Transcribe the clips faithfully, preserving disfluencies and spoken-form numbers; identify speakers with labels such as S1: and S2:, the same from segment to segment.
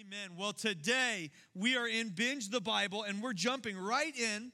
S1: Amen. Well, today we are in Binge the Bible, and we're jumping right in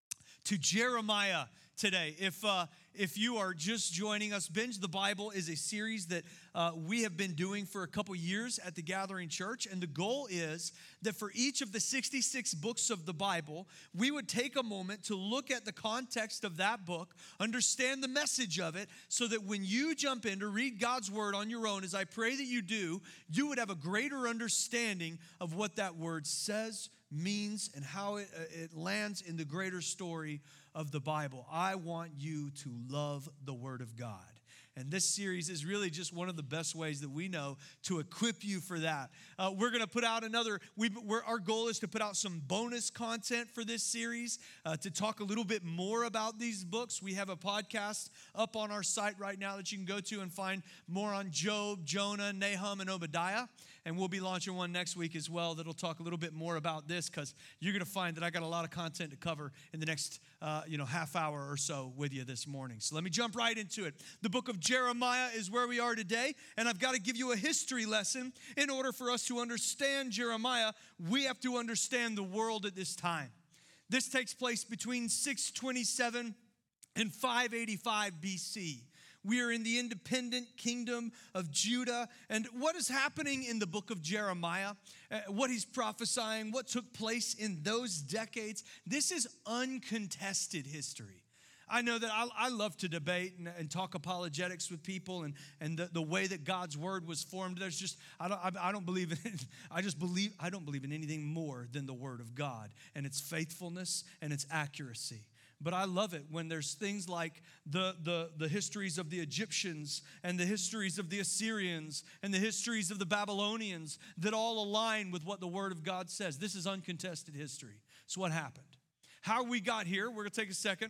S1: to Jeremiah today. If uh, if you are just joining us, Binge the Bible is a series that uh, we have been doing for a couple years at the Gathering Church, and the goal is that for each of the sixty-six books of the Bible, we would take a moment to look at the context of that book, understand the message of it, so that when you jump in to read God's Word on your own, as I pray that you do, you would have a greater understanding of what that Word says, means, and how it, uh, it lands in the greater story of the Bible. I want you to love the Word of God. And this series is really just one of the best ways that we know to equip you for that. Uh, we're going to put out another, we, we're, our goal is to put out some bonus content for this series, uh, to talk a little bit more about these books. We have a podcast up on our site right now that you can go to and find more on Job, Jonah, Nahum, and Obadiah. And we'll be launching one next week as well that'll talk a little bit more about this, because you're going to find that I got a lot of content to cover in the next uh, you know, half hour or so with you this morning. So let me jump right into it. The book of Jeremiah is where we are today, and I've got to give you a history lesson. In order for us to understand Jeremiah, we have to understand the world at this time. This takes place between six twenty-seven and five eighty-five B C. We are in the independent kingdom of Judah. And what is happening in the book of Jeremiah, uh, what he's prophesying, what took place in those decades, this is uncontested history. I know that I, I love to debate and, and talk apologetics with people and, and the, the way that God's word was formed. There's just, I don't, I, I don't believe in it. I just believe, I don't believe in anything more than the word of God and its faithfulness and its accuracy. But I love it when there's things like the, the, the histories of the Egyptians and the histories of the Assyrians and the histories of the Babylonians that all align with what the Word of God says. This is uncontested history. So what happened? How we got here, we're going to take a second.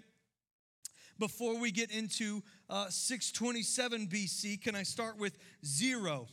S1: Before we get into uh, six twenty-seven B C, can I start with zero?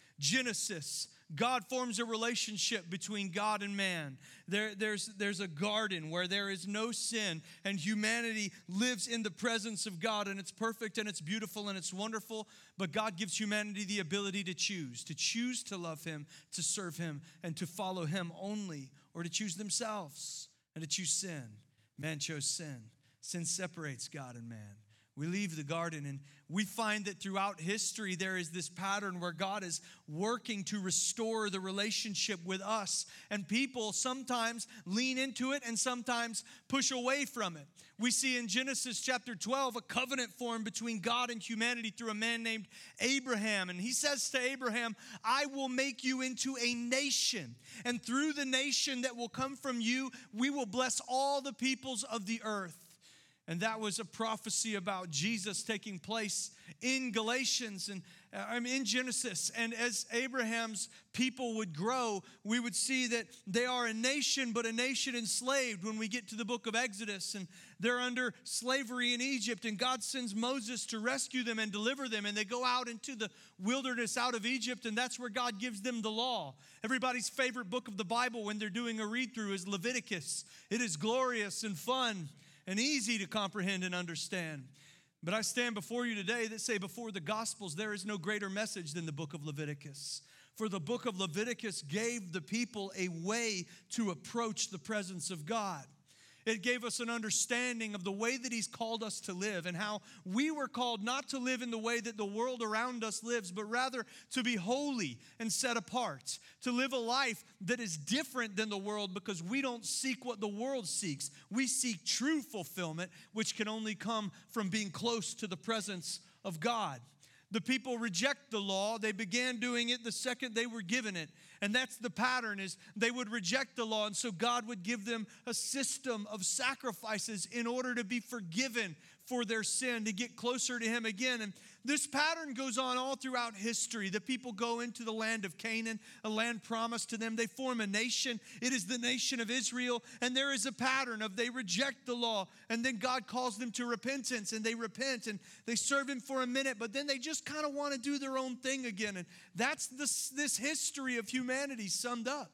S1: Genesis. God forms a relationship between God and man. There, there's, there's a garden where there is no sin, and humanity lives in the presence of God, and it's perfect, and it's beautiful, and it's wonderful. But God gives humanity the ability to choose, to choose to love Him, to serve Him, and to follow Him only, or to choose themselves, and to choose sin. Man chose sin. Sin separates God and man. We leave the garden, and we find that throughout history there is this pattern where God is working to restore the relationship with us. And people sometimes lean into it and sometimes push away from it. We see in Genesis chapter twelve a covenant formed between God and humanity through a man named Abraham. And he says to Abraham, I will make you into a nation. And through the nation that will come from you, we will bless all the peoples of the earth. And that was a prophecy about Jesus taking place in Galatians and uh, I mean in Genesis. And as Abraham's people would grow, we would see that they are a nation, but a nation enslaved when we get to the book of Exodus. And they're under slavery in Egypt, and God sends Moses to rescue them and deliver them. And they go out into the wilderness out of Egypt, and that's where God gives them the law. Everybody's favorite book of the Bible when they're doing a read-through is Leviticus. It is glorious and fun and easy to comprehend and understand. But I stand before you today that say before the Gospels, there is no greater message than the book of Leviticus. For the book of Leviticus gave the people a way to approach the presence of God. It gave us an understanding of the way that He's called us to live and how we were called not to live in the way that the world around us lives, but rather to be holy and set apart, to live a life that is different than the world because we don't seek what the world seeks. We seek true fulfillment, which can only come from being close to the presence of God. The people reject the law. They began doing it the second they were given it. And that's the pattern, is they would reject the law. And so God would give them a system of sacrifices in order to be forgiven for their sin, to get closer to Him again. And this pattern goes on all throughout history. The people go into the land of Canaan, a land promised to them. They form a nation. It is the nation of Israel. And there is a pattern of they reject the law. And then God calls them to repentance. And they repent. And they serve Him for a minute. But then they just kind of want to do their own thing again. And that's this, this history of humanity summed up.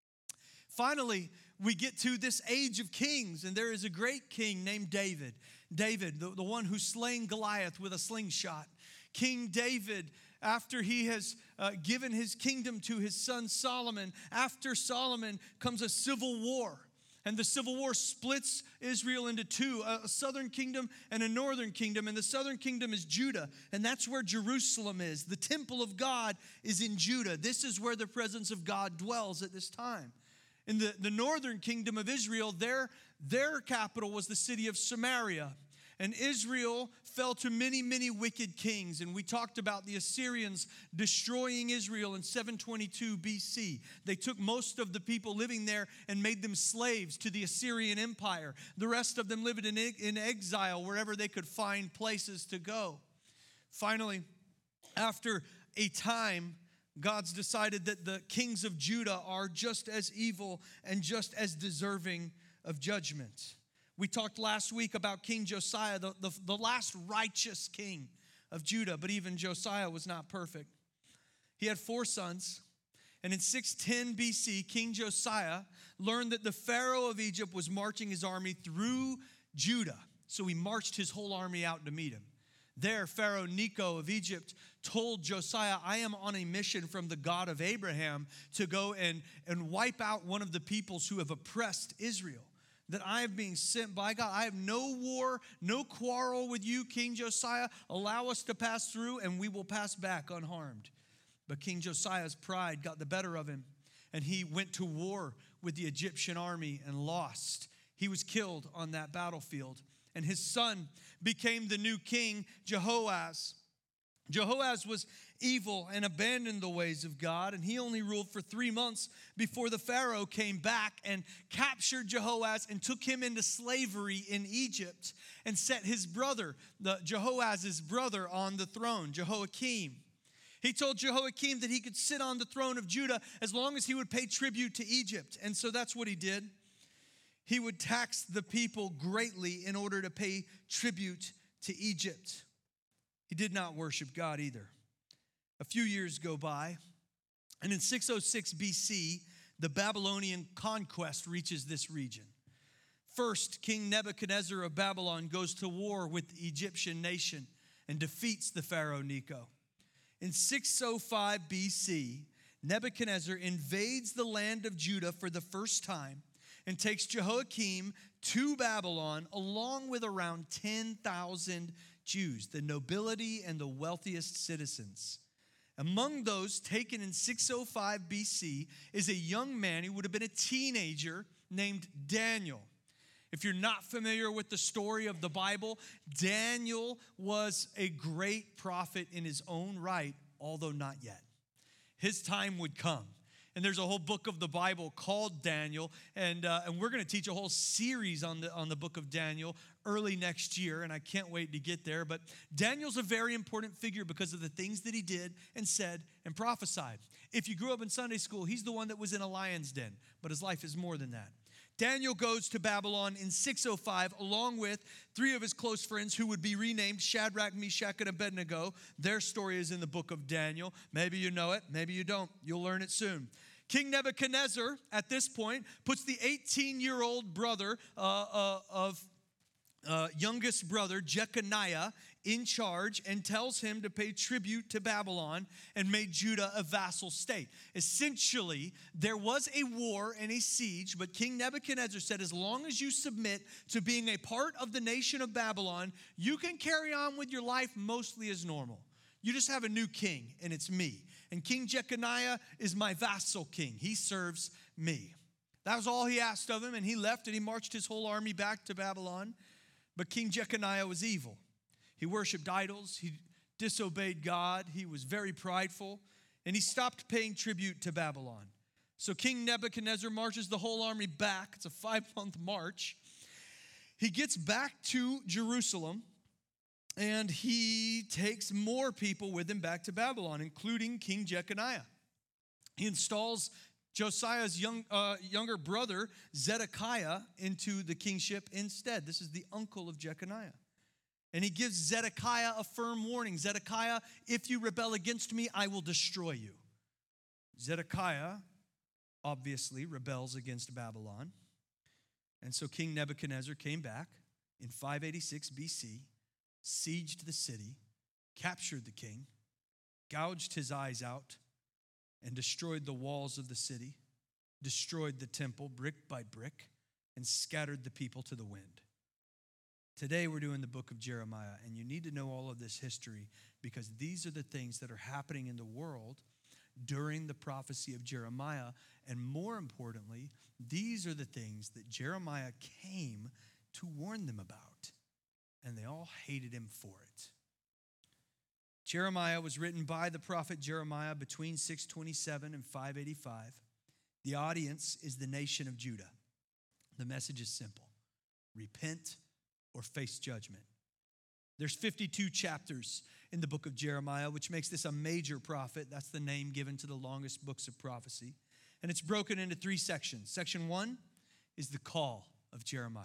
S1: Finally, we get to this age of kings. And there is a great king named David. David, the, the one who slain Goliath with a slingshot. King David after he has uh, given his kingdom to his son Solomon, after Solomon comes a civil war. And the civil war splits Israel into two, a southern kingdom and a northern kingdom. And the southern kingdom is Judah. And that's where Jerusalem is. The temple of God is in Judah. This is where the presence of God dwells at this time. In the, the northern kingdom of Israel, their, their capital was the city of Samaria. And Israel fell to many, many wicked kings. And we talked about the Assyrians destroying Israel in seven twenty-two B C. They took most of the people living there and made them slaves to the Assyrian Empire. The rest of them lived in, in exile wherever they could find places to go. Finally, after a time, God's decided that the kings of Judah are just as evil and just as deserving of judgment. We talked last week about King Josiah, the, the, the last righteous king of Judah, but even Josiah was not perfect. He had four sons, and in six ten B C, King Josiah learned that the Pharaoh of Egypt was marching his army through Judah, so he marched his whole army out to meet him. There, Pharaoh Necho of Egypt told Josiah, I am on a mission from the God of Abraham to go and, and wipe out one of the peoples who have oppressed Israel. That I am being sent by God. I have no war, no quarrel with you, King Josiah. Allow us to pass through, and we will pass back unharmed. But King Josiah's pride got the better of him, and he went to war with the Egyptian army and lost. He was killed on that battlefield, and his son became the new king, Jehoaz. Jehoaz was evil and abandoned the ways of God, and he only ruled for three months before the Pharaoh came back and captured Jehoaz and took him into slavery in Egypt and set his brother, the Jehoaz's brother, on the throne, Jehoiakim. He told Jehoiakim that he could sit on the throne of Judah as long as he would pay tribute to Egypt, and so that's what he did. He would tax the people greatly in order to pay tribute to Egypt. He did not worship God either. A few years go by, and in six oh six B C, the Babylonian conquest reaches this region. First, King Nebuchadnezzar of Babylon goes to war with the Egyptian nation and defeats the Pharaoh Necho. In six oh five B C, Nebuchadnezzar invades the land of Judah for the first time and takes Jehoiakim to Babylon along with around ten thousand Jews, the nobility and the wealthiest citizens. Among those taken in six oh five B C is a young man who would have been a teenager named Daniel. If you're not familiar with the story of the Bible, Daniel was a great prophet in his own right, although not yet. His time would come. And there's a whole book of the Bible called Daniel, and uh, and we're going to teach a whole series on the on the book of Daniel early next year, and I can't wait to get there. But Daniel's a very important figure because of the things that he did and said and prophesied. If you grew up in Sunday school, he's the one that was in a lion's den, but his life is more than that. Daniel goes to Babylon in six oh five along with three of his close friends who would be renamed Shadrach, Meshach, and Abednego. Their story is in the book of Daniel. Maybe you know it, maybe you don't. You'll learn it soon. King Nebuchadnezzar, at this point, puts the eighteen-year-old brother uh, uh, of uh, youngest brother, Jeconiah, in charge and tells him to pay tribute to Babylon and made Judah a vassal state. Essentially, there was a war and a siege, but King Nebuchadnezzar said, as long as you submit to being a part of the nation of Babylon, you can carry on with your life mostly as normal. You just have a new king, and it's me. And King Jeconiah is my vassal king. He serves me. That was all he asked of him, and he left, and he marched his whole army back to Babylon. But King Jeconiah was evil. He worshiped idols. He disobeyed God. He was very prideful, and he stopped paying tribute to Babylon. So King Nebuchadnezzar marches the whole army back. It's a five-month march. He gets back to Jerusalem, and he takes more people with him back to Babylon, including King Jeconiah. He installs Josiah's young, uh, younger brother, Zedekiah, into the kingship instead. This is the uncle of Jeconiah. And he gives Zedekiah a firm warning. Zedekiah, if you rebel against me, I will destroy you. Zedekiah obviously rebels against Babylon. And so King Nebuchadnezzar came back in five eighty-six B C, sieged the city, captured the king, gouged his eyes out, and destroyed the walls of the city, destroyed the temple brick by brick, and scattered the people to the wind. Today we're doing the book of Jeremiah, and you need to know all of this history because these are the things that are happening in the world during the prophecy of Jeremiah, and more importantly, these are the things that Jeremiah came to warn them about, and they all hated him for it. Jeremiah was written by the prophet Jeremiah between six twenty-seven and five eighty-five. The audience is the nation of Judah. The message is simple: repent or face judgment. There's fifty-two chapters in the book of Jeremiah, which makes this a major prophet. That's the name given to the longest books of prophecy. And it's broken into three sections. Section one is the call of Jeremiah.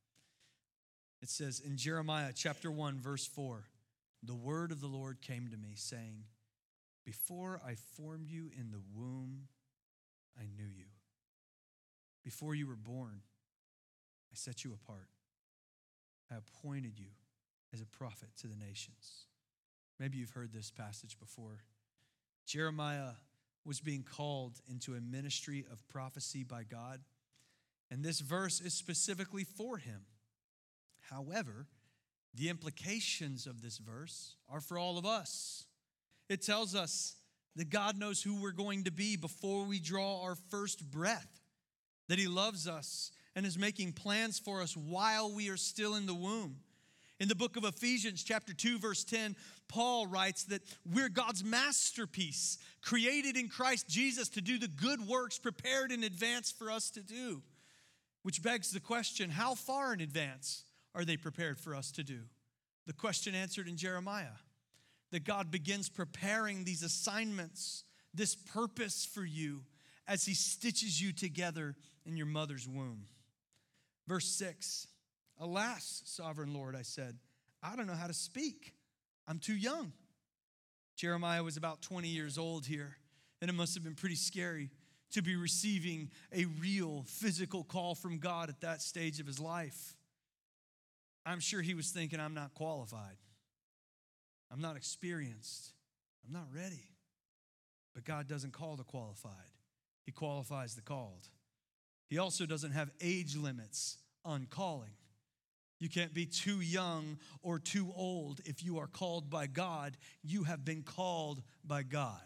S1: It says in Jeremiah chapter one, verse four, the word of the Lord came to me saying, before I formed you in the womb, I knew you. Before you were born, I set you apart. I appointed you as a prophet to the nations. Maybe you've heard this passage before. Jeremiah was being called into a ministry of prophecy by God, and this verse is specifically for him. However, the implications of this verse are for all of us. It tells us that God knows who we're going to be before we draw our first breath, that he loves us and is making plans for us while we are still in the womb. In the book of Ephesians, chapter two, verse ten, Paul writes that we're God's masterpiece, created in Christ Jesus to do the good works prepared in advance for us to do. Which begs the question, how far in advance are they prepared for us to do? The question answered in Jeremiah, that God begins preparing these assignments, this purpose for you as he stitches you together in your mother's womb. Verse six, alas, sovereign Lord, I said, I don't know how to speak. I'm too young. Jeremiah was about twenty years old here, and it must have been pretty scary to be receiving a real physical call from God at that stage of his life. I'm sure he was thinking, I'm not qualified. I'm not experienced. I'm not ready. But God doesn't call the qualified. He qualifies the called. He also doesn't have age limits on calling. You can't be too young or too old. If you are called by God, you have been called by God.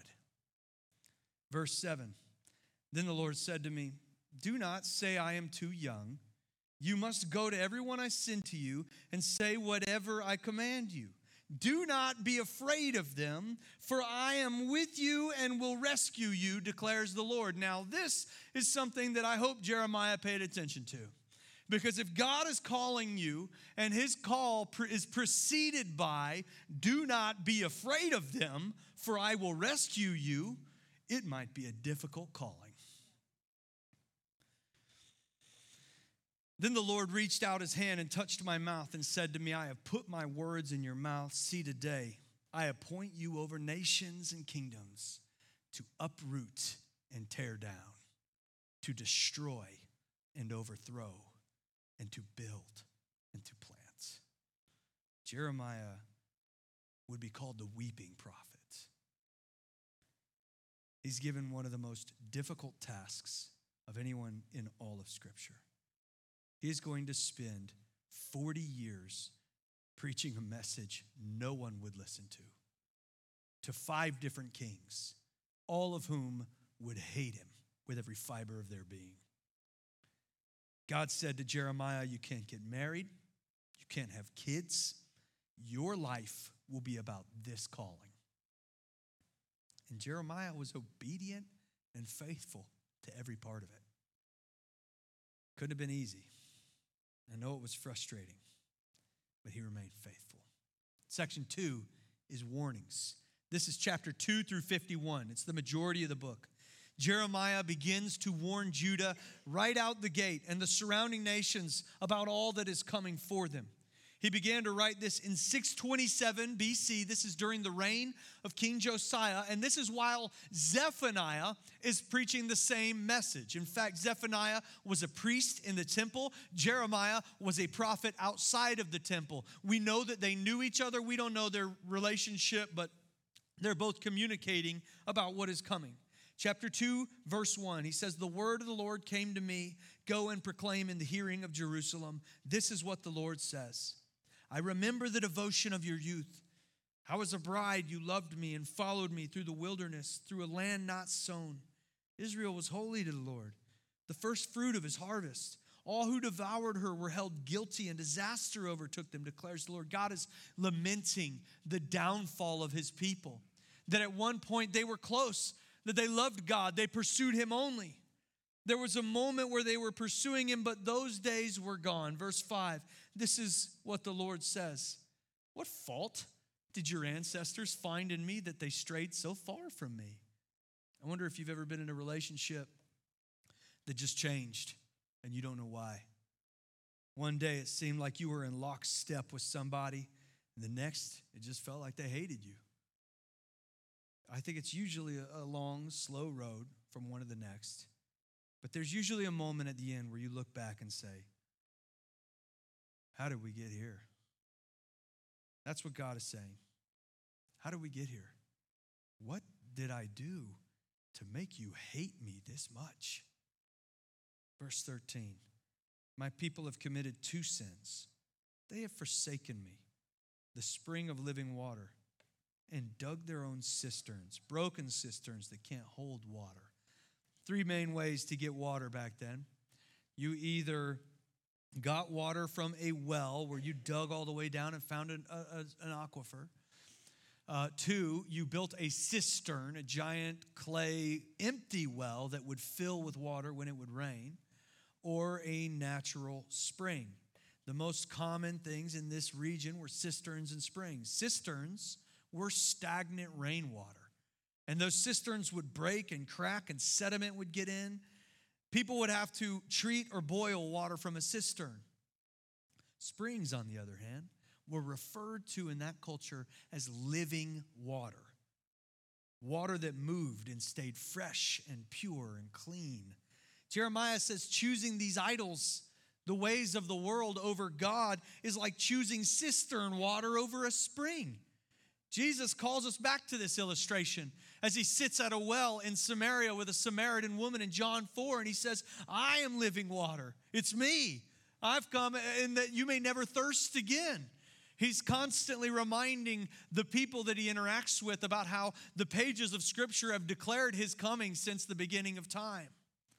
S1: Verse seven, then the Lord said to me, do not say I am too young. You must go to everyone I send to you and say whatever I command you. Do not be afraid of them, for I am with you and will rescue you, declares the Lord. Now, this is something that I hope Jeremiah paid attention to. Because if God is calling you and his call is preceded by, do not be afraid of them, for I will rescue you, it might be a difficult calling. Then the Lord reached out his hand and touched my mouth and said to me, I have put my words in your mouth. See, today I appoint you over nations and kingdoms to uproot and tear down, to destroy and overthrow, and to build and to plant. Jeremiah would be called the weeping prophet. He's given one of the most difficult tasks of anyone in all of Scripture. He is going to spend forty years preaching a message no one would listen to, to five different kings, all of whom would hate him with every fiber of their being. God said to Jeremiah, you can't get married, you can't have kids, your life will be about this calling. And Jeremiah was obedient and faithful to every part of it. Couldn't have been easy. I know it was frustrating, but he remained faithful. Section two is warnings. This is chapter two through fifty-one. It's the majority of the book. Jeremiah begins to warn Judah right out the gate and the surrounding nations about all that is coming for them. He began to write this in six twenty-seven B C. This is during the reign of King Josiah, and this is while Zephaniah is preaching the same message. In fact, Zephaniah was a priest in the temple. Jeremiah was a prophet outside of the temple. We know that they knew each other. We don't know their relationship, but They're both communicating about what is coming. Chapter two, verse one, he says, the word of the Lord came to me. Go and proclaim in the hearing of Jerusalem. This is what the Lord says. I remember the devotion of your youth. How as a bride you loved me and followed me through the wilderness, through a land not sown. Israel was holy to the Lord, the first fruit of his harvest. All who devoured her were held guilty, and disaster overtook them, declares the Lord. God is lamenting the downfall of his people, that at one point they were close, that they loved God, they pursued him only. There was a moment where they were pursuing him, but those days were gone. Verse five, this is what the Lord says. What fault did your ancestors find in me that they strayed so far from me? I wonder if you've ever been in a relationship that just changed and you don't know why. One day it seemed like you were in lockstep with somebody, and the next it just felt like they hated you. I think it's usually a long, slow road from one to the next. But there's usually a moment at the end where you look back and say, how did we get here? That's what God is saying. How did we get here? What did I do to make you hate me this much? Verse thirteen, my people have committed two sins. They have forsaken me, the spring of living water, and dug their own cisterns, broken cisterns that can't hold water. Three main ways to get water back then. You either got water from a well where you dug all the way down and found an, a, an aquifer. Uh, two, you built a cistern, a giant clay empty well that would fill with water when it would rain, or a natural spring. The most common things in this region were cisterns and springs. Cisterns were stagnant rainwater. And those cisterns would break and crack and sediment would get in. People would have to treat or boil water from a cistern. Springs, on the other hand, were referred to in that culture as living water. Water that moved and stayed fresh and pure and clean. Jeremiah says choosing these idols, the ways of the world over God, is like choosing cistern water over a spring. Jesus calls us back to this illustration as he sits at a well in Samaria with a Samaritan woman in John four, and he says, I am living water. It's me. I've come, and that you may never thirst again. He's constantly reminding the people that he interacts with about how the pages of Scripture have declared his coming since the beginning of time.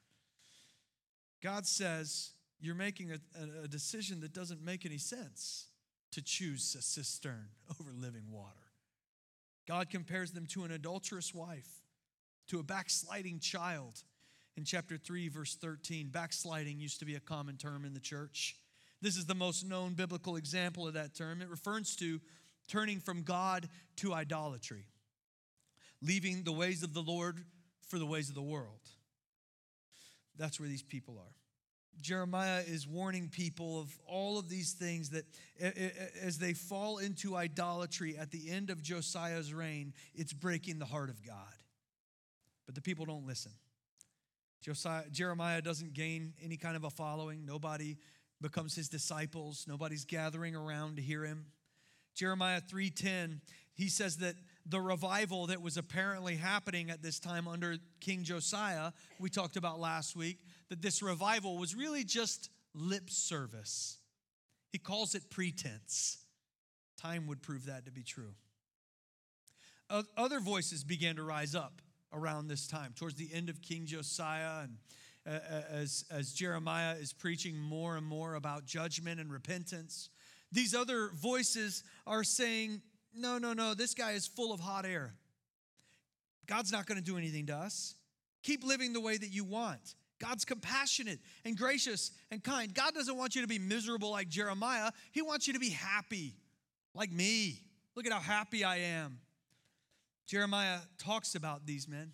S1: God says, you're making a, a decision that doesn't make any sense to choose a cistern over living water. God compares them to an adulterous wife, to a backsliding child. In chapter three, verse thirteen, backsliding used to be a common term in the church. This is the most known biblical example of that term. It refers to turning from God to idolatry, leaving the ways of the Lord for the ways of the world. That's where these people are. Jeremiah is warning people of all of these things that as they fall into idolatry at the end of Josiah's reign, it's breaking the heart of God. But the people don't listen. Josiah, Jeremiah doesn't gain any kind of a following. Nobody becomes his disciples. Nobody's gathering around to hear him. Jeremiah three ten, he says that the revival that was apparently happening at this time under King Josiah, we talked about last week, that this revival was really just lip service. He calls it pretense. Time would prove that to be true. Other voices began to rise up around this time, towards the end of King Josiah, and as, as Jeremiah is preaching more and more about judgment and repentance. These other voices are saying, no, no, no, this guy is full of hot air. God's not going to do anything to us. Keep living the way that you want. God's compassionate and gracious and kind. God doesn't want you to be miserable like Jeremiah. He wants you to be happy like me. Look at how happy I am. Jeremiah talks about these men.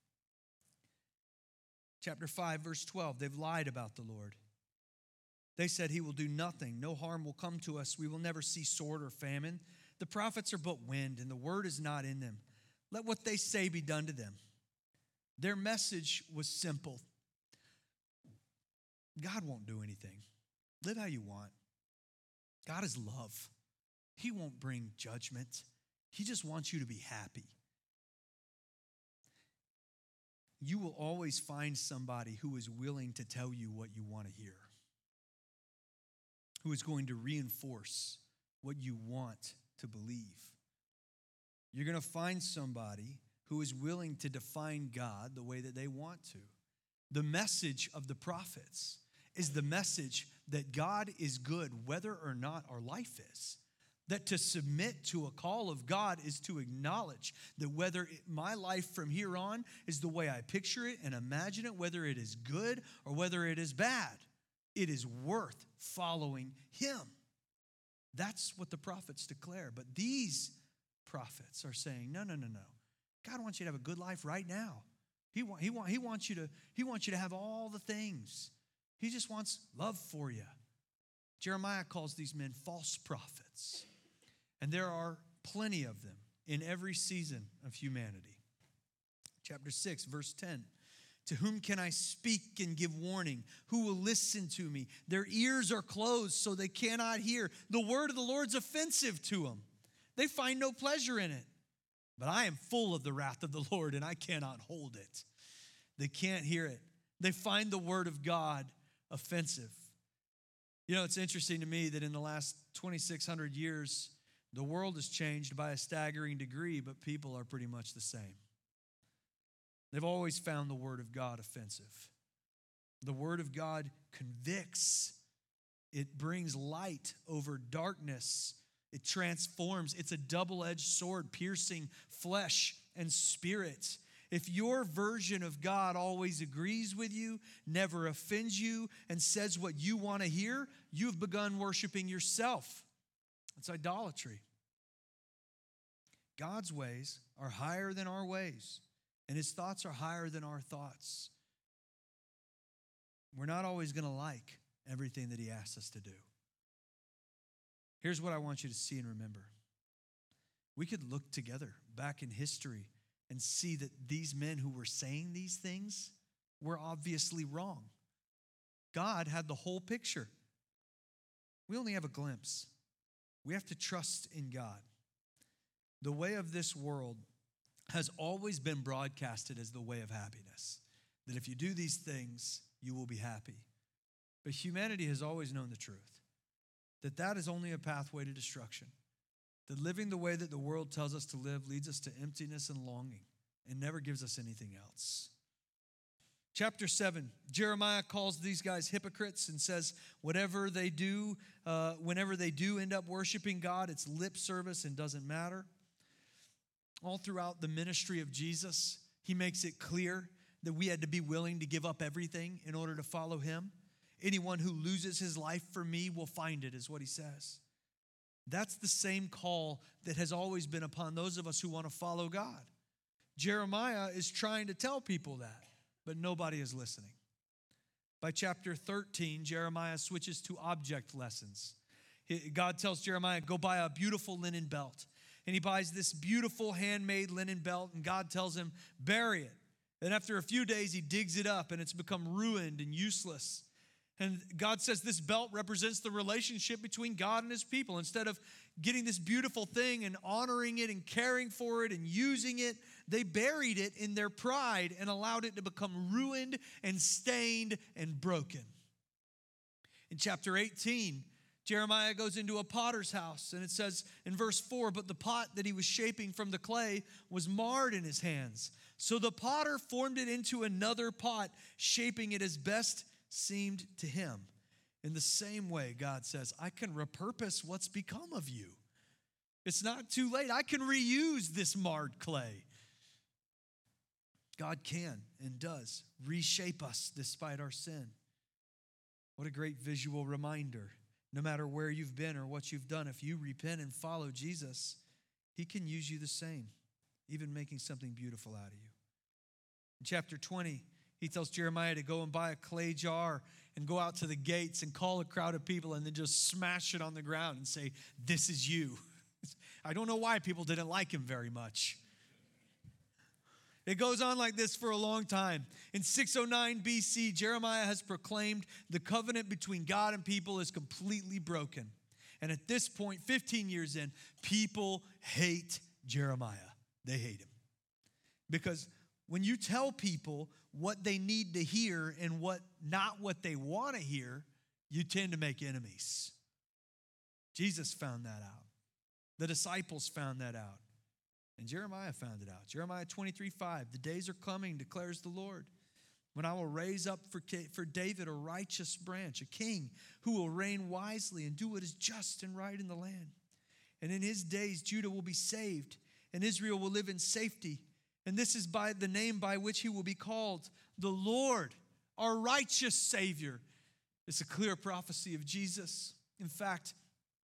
S1: Chapter five, verse twelve, they've lied about the Lord. They said he will do nothing. No harm will come to us. We will never see sword or famine. The prophets are but wind, and the word is not in them. Let what they say be done to them. Their message was simple. God won't do anything. Live how you want. God is love. He won't bring judgment. He just wants you to be happy. you will always find somebody who is willing to tell you what you want to hear, who is going to reinforce what you want to believe. You're going to find somebody who is willing to define God the way that they want to. The message of the prophets is the message that God is good whether or not our life is. That to submit to a call of God is to acknowledge that whether it, my life from here on is the way I picture it and imagine it, whether it is good or whether it is bad, it is worth following Him. That's what the prophets declare. But these prophets are saying, no, no, no, no. God wants you to have a good life right now. He, want, he, want, he, wants you to, he wants you to have all the things. He just wants love for you. Jeremiah calls these men false prophets. And there are plenty of them in every season of humanity. Chapter six, verse ten. To whom can I speak and give warning? Who will listen to me? Their ears are closed so they cannot hear. The word of the Lord's offensive to them. They find no pleasure in it. But I am full of the wrath of the Lord, and I cannot hold it. They can't hear it. They find the word of God offensive. You know, it's interesting to me that in the last twenty-six hundred years, the world has changed by a staggering degree, but people are pretty much the same. They've always found the word of God offensive. The word of God convicts. It brings light over darkness. It transforms. It's a double-edged sword piercing flesh and spirit. If your version of God always agrees with you, never offends you, and says what you want to hear, you've begun worshiping yourself. It's idolatry. God's ways are higher than our ways, and His thoughts are higher than our thoughts. We're not always going to like everything that He asks us to do. Here's what I want you to see and remember. We could look together back in history and see that these men who were saying these things were obviously wrong. God had the whole picture. We only have a glimpse. We have to trust in God. The way of this world has always been broadcasted as the way of happiness. That if you do these things, you will be happy. But humanity has always known the truth. That that is only a pathway to destruction. That living the way that the world tells us to live leads us to emptiness and longing and never gives us anything else. Chapter seven, Jeremiah calls these guys hypocrites and says whatever they do, uh, whenever they do end up worshiping God, it's lip service and doesn't matter. All throughout the ministry of Jesus, He makes it clear that we had to be willing to give up everything in order to follow Him. Anyone who loses his life for me will find it, is what He says. That's the same call that has always been upon those of us who want to follow God. Jeremiah is trying to tell people that, but nobody is listening. By chapter thirteen, Jeremiah switches to object lessons. God tells Jeremiah, go buy a beautiful linen belt. And he buys this beautiful handmade linen belt, and God tells him, bury it. And after a few days, he digs it up, and it's become ruined and useless. And God says this belt represents the relationship between God and His people. Instead of getting this beautiful thing and honoring it and caring for it and using it, they buried it in their pride and allowed it to become ruined and stained and broken. In chapter eighteen, Jeremiah goes into a potter's house, and it says in verse four, but the pot that he was shaping from the clay was marred in his hands. So the potter formed it into another pot, shaping it as best seemed to him. In the same way, God says, I can repurpose what's become of you. It's not too late. I can reuse this marred clay. God can and does reshape us despite our sin. What a great visual reminder. No matter where you've been or what you've done, if you repent and follow Jesus, He can use you the same, even making something beautiful out of you. In chapter twenty, He tells Jeremiah to go and buy a clay jar and go out to the gates and call a crowd of people and then just smash it on the ground and say, this is you. I don't know why people didn't like him very much. It goes on like this for a long time. In six oh nine B C, Jeremiah has proclaimed the covenant between God and people is completely broken. And at this point, fifteen years in, people hate Jeremiah. They hate him. Because when you tell people what they need to hear and what not what they want to hear, you tend to make enemies. Jesus found that out. The disciples found that out. And Jeremiah found it out. Jeremiah twenty-three five, the days are coming, declares the Lord, when I will raise up for, for David a righteous branch, a king who will reign wisely and do what is just and right in the land. And in his days, Judah will be saved, and Israel will live in safety. And this is by the name by which he will be called, the Lord, our righteous Savior. It's a clear prophecy of Jesus. In fact,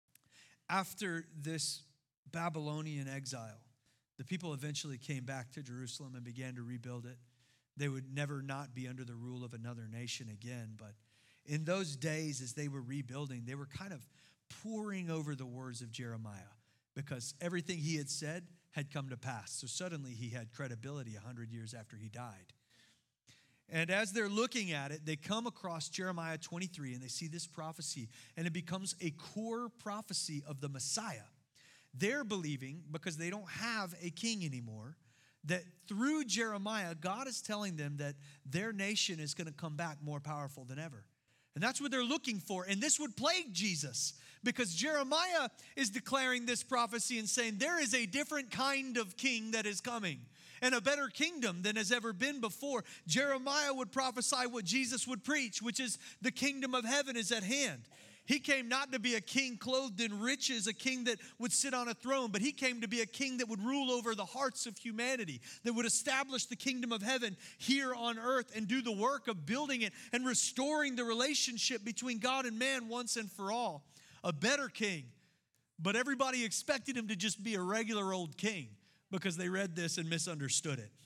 S1: after this Babylonian exile, the people eventually came back to Jerusalem and began to rebuild it. They would never not be under the rule of another nation again. But in those days, as they were rebuilding, they were kind of poring over the words of Jeremiah because everything he had said had come to pass. So suddenly he had credibility a hundred years after he died. And as they're looking at it, they come across Jeremiah twenty-three and they see this prophecy, and it becomes a core prophecy of the Messiah. They're believing, because they don't have a king anymore, that through Jeremiah, God is telling them that their nation is going to come back more powerful than ever. And that's what they're looking for. And this would plague Jesus, because Jeremiah is declaring this prophecy and saying there is a different kind of king that is coming, and a better kingdom than has ever been before. Jeremiah would prophesy what Jesus would preach, which is the kingdom of heaven is at hand. He came not to be a king clothed in riches, a king that would sit on a throne, but he came to be a king that would rule over the hearts of humanity, that would establish the kingdom of heaven here on earth and do the work of building it and restoring the relationship between God and man once and for all. A better king, but everybody expected him to just be a regular old king because they read this and misunderstood it.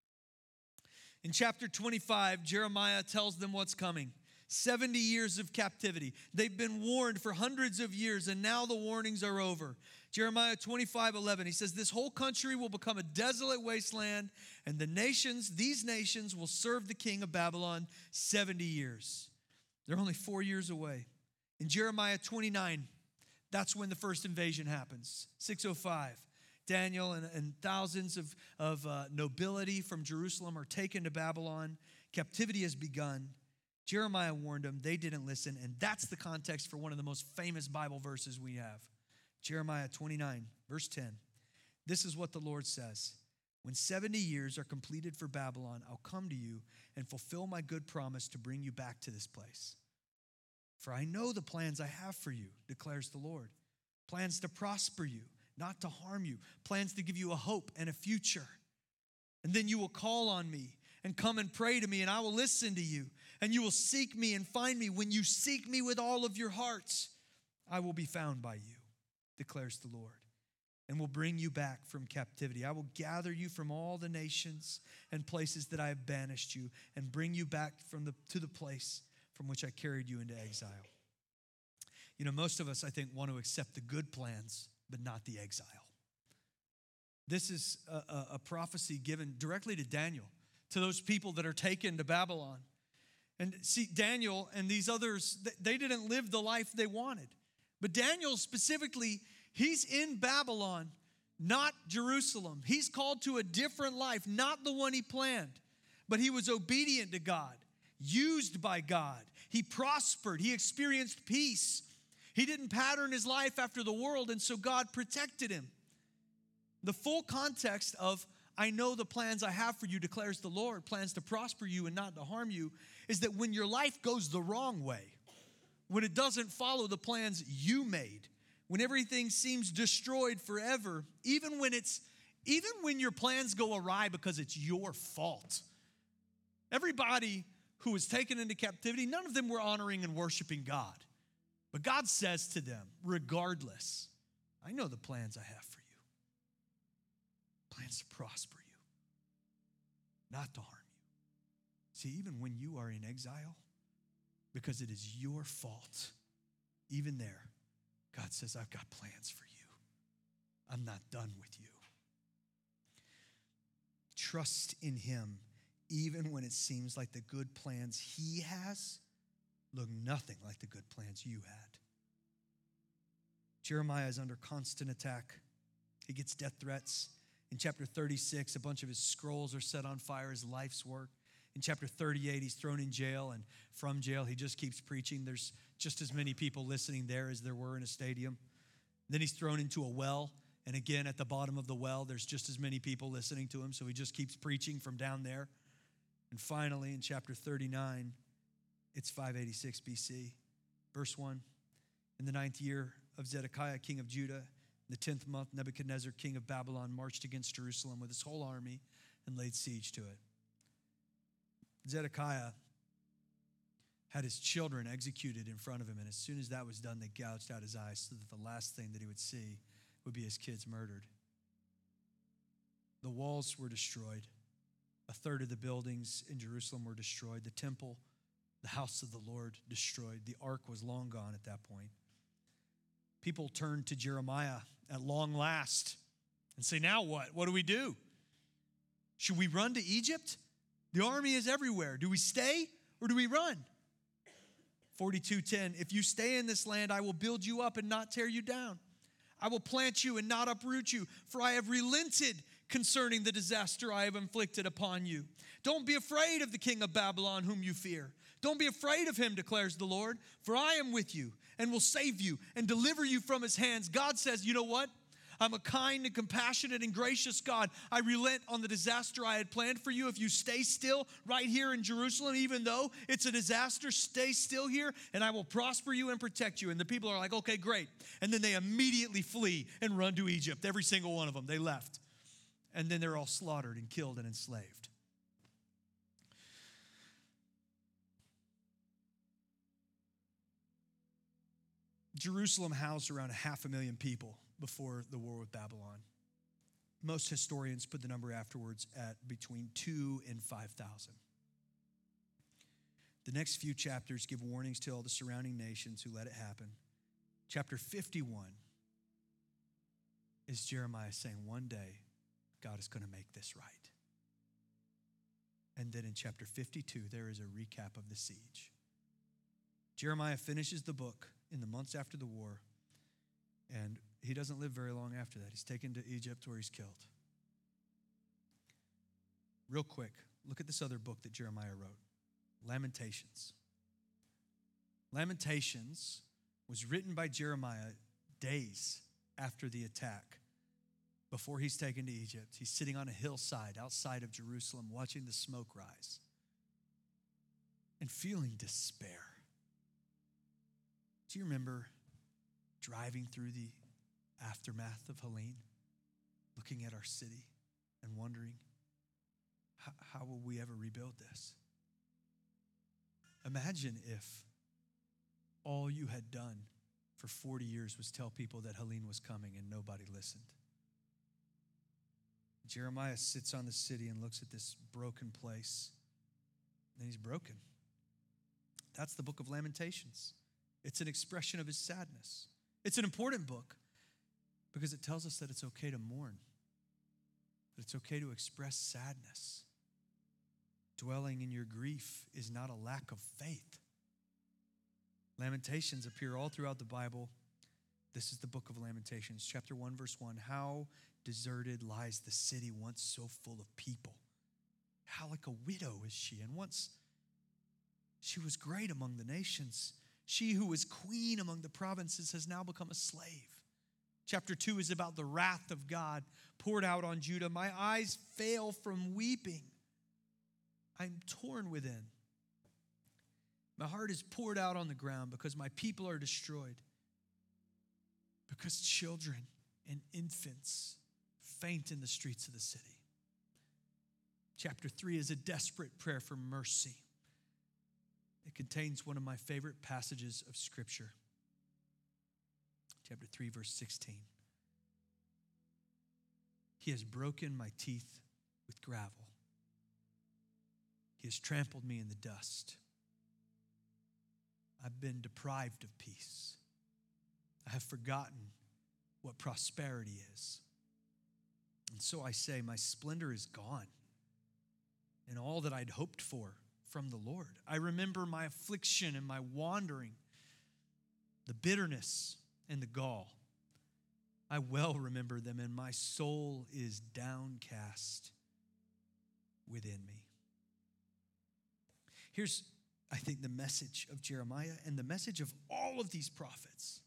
S1: In chapter twenty-five, Jeremiah tells them what's coming. seventy years of captivity. They've been warned for hundreds of years, and now the warnings are over. Jeremiah twenty-five eleven, he says, this whole country will become a desolate wasteland, and the nations, these nations will serve the king of Babylon seventy years. They're only four years away. In Jeremiah twenty-nine, that's when the first invasion happens. six oh five, Daniel and, and thousands of, of uh, nobility from Jerusalem are taken to Babylon. Captivity has begun. Jeremiah warned them, they didn't listen, and that's the context for one of the most famous Bible verses we have. Jeremiah twenty-nine, verse ten. This is what the Lord says. When seventy years are completed for Babylon, I'll come to you and fulfill my good promise to bring you back to this place. For I know the plans I have for you, declares the Lord. Plans to prosper you, not to harm you. Plans to give you a hope and a future. And then you will call on me and come and pray to me, and I will listen to you. And you will seek me and find me. When you seek me with all of your hearts, I will be found by you, declares the Lord, and will bring you back from captivity. I will gather you from all the nations and places that I have banished you, and bring you back from the, to the place from which I carried you into exile. You know, most of us, I think, want to accept the good plans, but not the exile. This is a, a, a prophecy given directly to Daniel, to those people that are taken to Babylon. And see, Daniel and these others, they didn't live the life they wanted. But Daniel specifically, he's in Babylon, not Jerusalem. He's called to a different life, not the one he planned. But he was obedient to God, used by God. He prospered. He experienced peace. He didn't pattern his life after the world, and so God protected him. The full context of I know the plans I have for you, declares the Lord, plans to prosper you and not to harm you, is that when your life goes the wrong way, when it doesn't follow the plans you made, when everything seems destroyed forever, even when it's, even when your plans go awry because it's your fault. Everybody who was taken into captivity, none of them were honoring and worshiping God. But God says to them, regardless, I know the plans I have for you. Plans to prosper you, not to harm you. See, even when you are in exile, because it is your fault, even there, God says, I've got plans for you. I'm not done with you. Trust in him, even when it seems like the good plans he has look nothing like the good plans you had. Jeremiah is under constant attack. He gets death threats. In chapter thirty-six, a bunch of his scrolls are set on fire, his life's work. In chapter thirty-eight, he's thrown in jail, and from jail, he just keeps preaching. There's just as many people listening there as there were in a stadium. Then he's thrown into a well, and again, at the bottom of the well, there's just as many people listening to him, so he just keeps preaching from down there. And finally, in chapter thirty-nine, it's five eighty-six B C. Verse one, in the ninth year of Zedekiah, king of Judah, in the tenth month, Nebuchadnezzar, king of Babylon, marched against Jerusalem with his whole army and laid siege to it. Zedekiah had his children executed in front of him, and as soon as that was done, they gouged out his eyes so that the last thing that he would see would be his kids murdered. The walls were destroyed. A third of the buildings in Jerusalem were destroyed. The temple, the house of the Lord, destroyed. The ark was long gone at that point. People turned to Jeremiah at long last and say, now what? What do we do? Should we run to Egypt? The army is everywhere. Do we stay or do we run? forty-two ten, if you stay in this land, I will build you up and not tear you down. I will plant you and not uproot you, for I have relented concerning the disaster I have inflicted upon you. Don't be afraid of the king of Babylon whom you fear. Don't be afraid of him, declares the Lord, for I am with you and will save you and deliver you from his hands. God says, you know what? I'm a kind and compassionate and gracious God. I relent on the disaster I had planned for you. If you stay still right here in Jerusalem, even though it's a disaster, stay still here and I will prosper you and protect you. And the people are like, okay, great. And then they immediately flee and run to Egypt. Every single one of them, they left. And then they're all slaughtered and killed and enslaved. Jerusalem housed around a half a million people before the war with Babylon. Most historians put the number afterwards at between two and five thousand. The next few chapters give warnings to all the surrounding nations who let it happen. Chapter fifty-one is Jeremiah saying, one day, God is going to make this right. And then in chapter fifty-two, there is a recap of the siege. Jeremiah finishes the book in the months after the war, and he doesn't live very long after that. He's taken to Egypt where he's killed. Real quick, look at this other book that Jeremiah wrote, Lamentations. Lamentations was written by Jeremiah days after the attack, before he's taken to Egypt. He's sitting on a hillside outside of Jerusalem watching the smoke rise and feeling despair. Do you remember driving through the aftermath of Helene, looking at our city and wondering, how, how will we ever rebuild this? Imagine if all you had done for forty years was tell people that Helene was coming and nobody listened. Jeremiah sits on the city and looks at this broken place, and he's broken. That's the book of Lamentations. It's an expression of his sadness. It's an important book because it tells us that it's okay to mourn, that it's okay to express sadness. Dwelling in your grief is not a lack of faith. Lamentations appear all throughout the Bible. This is the book of Lamentations, chapter one, verse one. How deserted lies the city once so full of people. How like a widow is she, and once she was great among the nations. She who was queen among the provinces has now become a slave. Chapter two is about the wrath of God poured out on Judah. My eyes fail from weeping. I'm torn within. My heart is poured out on the ground because my people are destroyed. Because children and infants faint in the streets of the city. Chapter three is a desperate prayer for mercy. It contains one of my favorite passages of Scripture. Chapter three, verse sixteen. He has broken my teeth with gravel. He has trampled me in the dust. I've been deprived of peace. I have forgotten what prosperity is. And so I say, my splendor is gone, and all that I'd hoped for from the Lord. I remember my affliction and my wandering, the bitterness and the gall. I well remember them, and my soul is downcast within me. Here's, I think, the message of Jeremiah and the message of all of these prophets.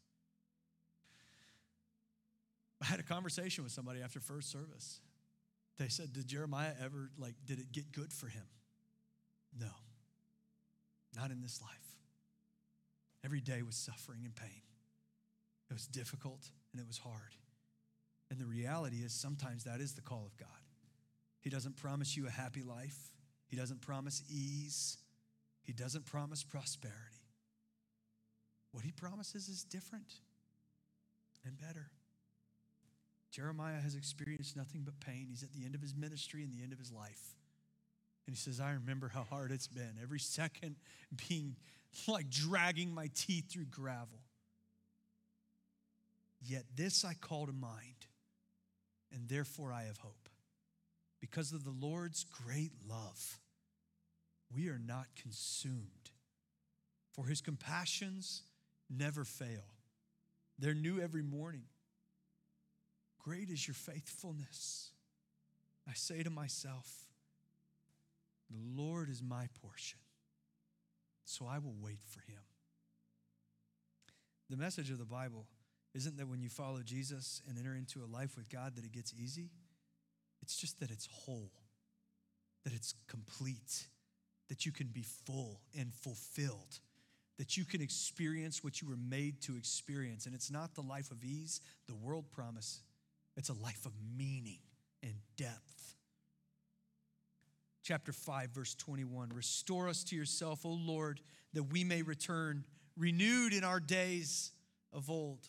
S1: I had a conversation with somebody after first service. They said, did Jeremiah ever, like, did it get good for him? No, not in this life. Every day was suffering and pain. It was difficult and it was hard. And the reality is sometimes that is the call of God. He doesn't promise you a happy life. He doesn't promise ease. He doesn't promise prosperity. What he promises is different and better. Jeremiah has experienced nothing but pain. He's at the end of his ministry and the end of his life. And he says, I remember how hard it's been. Every second being like dragging my teeth through gravel. Yet this I call to mind, and therefore I have hope. Because of the Lord's great love, we are not consumed. For his compassions never fail. They're new every morning. Great is your faithfulness. I say to myself, the Lord is my portion, so I will wait for him. The message of the Bible isn't that when you follow Jesus and enter into a life with God that it gets easy. It's just that it's whole, that it's complete, that you can be full and fulfilled, that you can experience what you were made to experience. And it's not the life of ease the world promised. It's a life of meaning and depth. Chapter five, verse twenty-one, restore us to yourself, O Lord, that we may return, renewed in our days of old.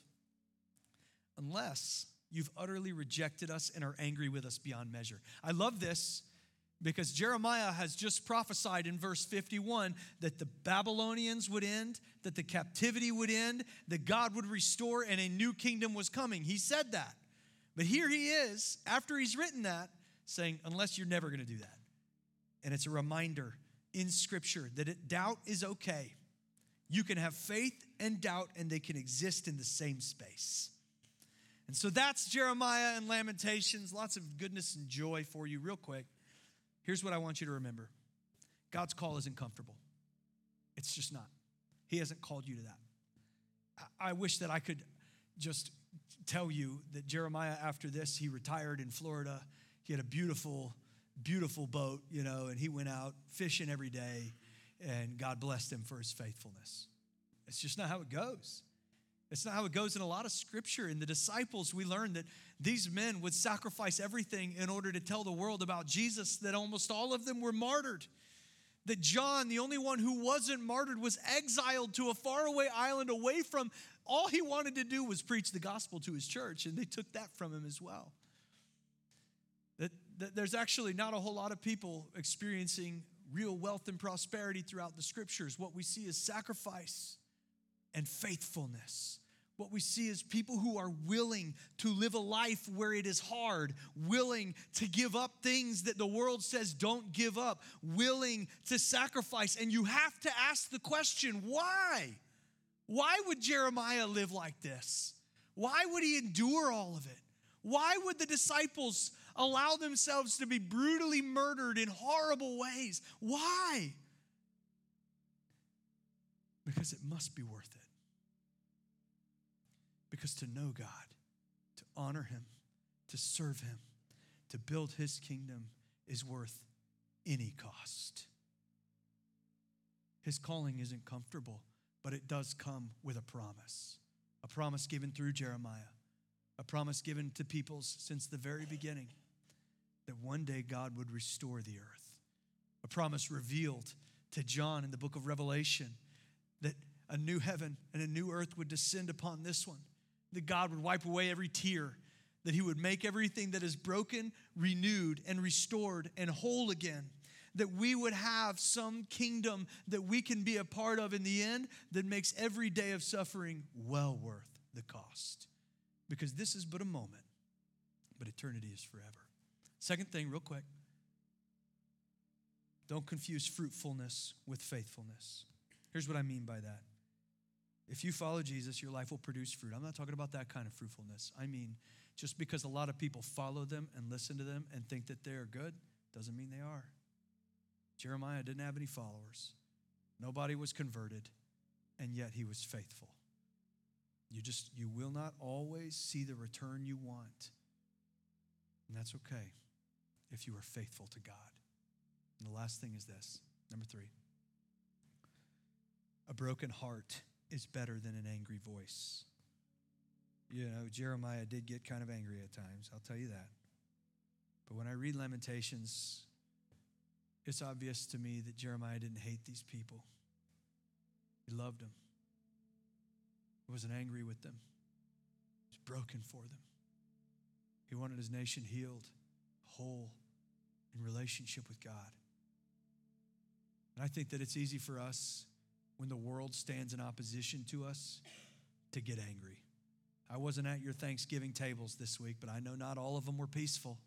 S1: Unless you've utterly rejected us and are angry with us beyond measure. I love this because Jeremiah has just prophesied in verse fifty-one that the Babylonians would end, that the captivity would end, that God would restore, and a new kingdom was coming. He said that. But here he is, after he's written that, saying, unless you're never going to do that. And it's a reminder in Scripture that it, doubt is okay. You can have faith and doubt, and they can exist in the same space. And so that's Jeremiah and Lamentations. Lots of goodness and joy for you. Real quick, here's what I want you to remember. God's call isn't comfortable. It's just not. He hasn't called you to that. I wish that I could just tell you that Jeremiah, after this, he retired in Florida. He had a beautiful, beautiful boat, you know, and he went out fishing every day, and God blessed him for his faithfulness. It's just not how it goes. It's not how it goes in a lot of Scripture. In the disciples, we learned that these men would sacrifice everything in order to tell the world about Jesus, that almost all of them were martyred. That John, the only one who wasn't martyred, was exiled to a faraway island away from. All he wanted to do was preach the gospel to his church, and they took that from him as well. That, that there's actually not a whole lot of people experiencing real wealth and prosperity throughout the Scriptures. What we see is sacrifice and faithfulness. What we see is people who are willing to live a life where it is hard, willing to give up things that the world says don't give up, willing to sacrifice. And you have to ask the question, why? Why would Jeremiah live like this? Why would he endure all of it? Why would the disciples allow themselves to be brutally murdered in horrible ways? Why? Because it must be worth it. Because to know God, to honor him, to serve him, to build his kingdom is worth any cost. His calling isn't comfortable, but it does come with a promise. A promise given through Jeremiah. A promise given to peoples since the very beginning that one day God would restore the earth. A promise revealed to John in the book of Revelation that a new heaven and a new earth would descend upon this one. That God would wipe away every tear, that he would make everything that is broken, renewed, and restored and whole again. That we would have some kingdom that we can be a part of in the end that makes every day of suffering well worth the cost. Because this is but a moment, but eternity is forever. Second thing, real quick. Don't confuse fruitfulness with faithfulness. Here's what I mean by that. If you follow Jesus, your life will produce fruit. I'm not talking about that kind of fruitfulness. I mean, just because a lot of people follow them and listen to them and think that they're good, doesn't mean they are. Jeremiah didn't have any followers. Nobody was converted, and yet he was faithful. You just, you will not always see the return you want. And that's okay if you are faithful to God. And the last thing is this, number three. A broken heart is better than an angry voice. You know, Jeremiah did get kind of angry at times, I'll tell you that. But when I read Lamentations, it's obvious to me that Jeremiah didn't hate these people. He loved them. He wasn't angry with them. He was broken for them. He wanted his nation healed, whole, in relationship with God. And I think that it's easy for us when the world stands in opposition to us to get angry. I wasn't at your Thanksgiving tables this week, but I know not all of them were peaceful.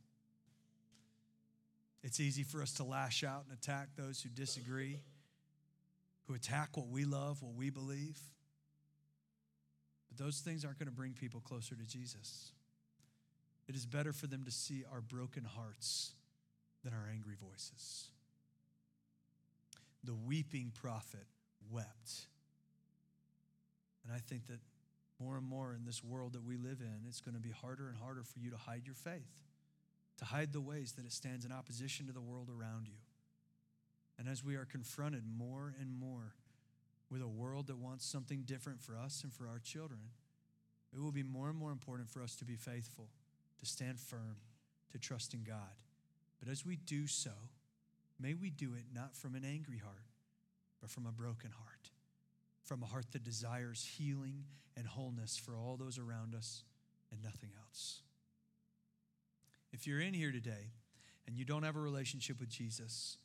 S1: It's easy for us to lash out and attack those who disagree, who attack what we love, what we believe. But those things aren't going to bring people closer to Jesus. It is better for them to see our broken hearts than our angry voices. The weeping prophet wept. And I think that more and more in this world that we live in, it's going to be harder and harder for you to hide your faith, to hide the ways that it stands in opposition to the world around you. And as we are confronted more and more with a world that wants something different for us and for our children, it will be more and more important for us to be faithful, to stand firm, to trust in God. But as we do so, may we do it not from an angry heart, but from a broken heart, from a heart that desires healing and wholeness for all those around us and nothing else. If you're in here today and you don't have a relationship with Jesus,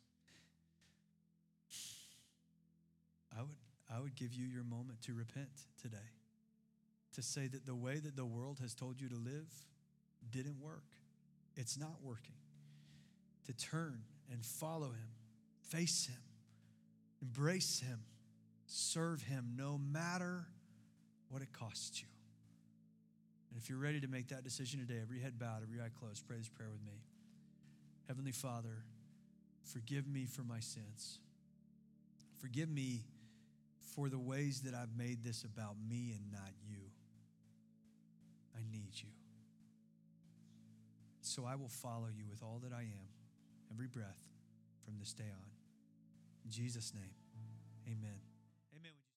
S1: I would, I would give you your moment to repent today, to say that the way that the world has told you to live didn't work. It's not working. To turn and follow him, face him, embrace him, serve him no matter what it costs you. And if you're ready to make that decision today, every head bowed, every eye closed, pray this prayer with me. Heavenly Father, forgive me for my sins. Forgive me for the ways that I've made this about me and not you. I need you. So I will follow you with all that I am, every breath from this day on. In Jesus' name, amen.